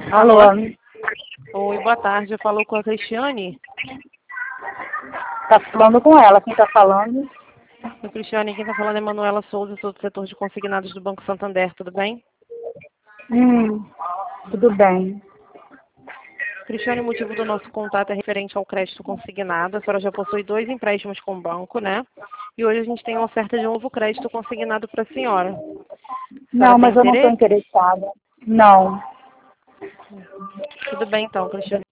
Alô? Alô? Oi, boa tarde. Eu falo com a Cristiane. Tá falando com ela, quem tá falando? Oi, Cristiane, quem está falando é Manuela Souza, sou do setor de consignados do Banco Santander, tudo bem? Tudo bem. Cristiane, o motivo do nosso contato é referente ao crédito consignado. A senhora já possui 2 empréstimos com o banco, né? E hoje a gente tem uma oferta de um novo crédito consignado para a senhora. A senhora Não, tem mas eu não estou interesse? interessada. Não. Tudo bem então, Cristiane.